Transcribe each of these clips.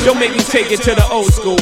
Don't make me take it to the old school.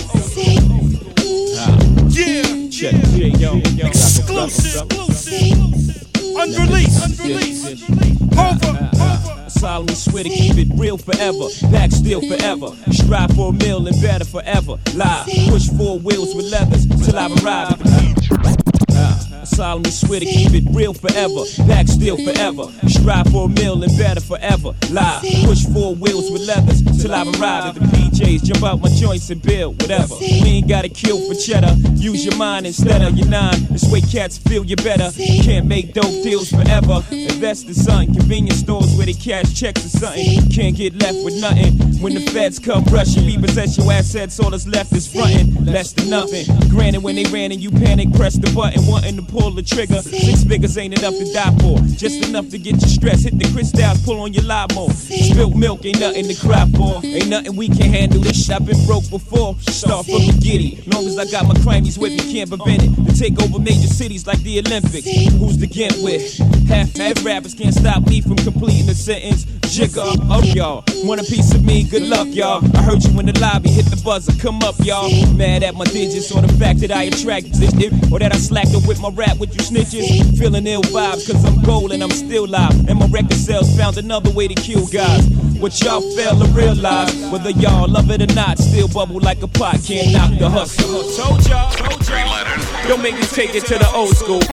Yeah. Exclusive. Unreleased. Over. Solemnly swear to keep it real forever. Back still forever. Strive for a meal and better forever. Live. Push 4 wheels with leathers till I arrive at the I solemnly swear to keep it real forever. Back still forever. Strive for a meal and better forever. Live. Push 4 wheels with leathers till I arrive at the PJs. Jump out my joints and build whatever. We ain't gotta kill for cheddar. Use your mind instead of your nine. This way cats feel you better. Can't make dope deals forever. Invest in something. Convenience stores where they cash checks or something. Can't get left with nothing. When the feds come rushing, repossess your assets. All that's left is frontin'. Less than nothing. Granted, when they ran and you panic, press the button, wanting to pull the trigger. 6 figures ain't enough to die for. Just enough to get you stressed. Hit the crystals, pull on your limo. Spilt milk ain't nothing to cry for. Ain't nothing we can handle. This shit I've been broke before. Start from the giddy. Long as I got my crimies with me, can't prevent it. To take over major cities like the Olympics. Who's to get with? Half rappers can't stop me from completing a sentence. Jigger, oh y'all, want a piece of me? Good luck, y'all. I heard you in the lobby, hit the buzzer, come up, y'all. Mad at my digits or the fact that I attract this or that I slacked up with my rap with you snitches. Feeling ill vibes, cause I'm gold and I'm still live. And my record sales found another way to kill guys. What y'all fail to realize, whether y'all love it or not, still bubble like a pot, can't knock the hustle. Told y'all, don't make me take it to the old school.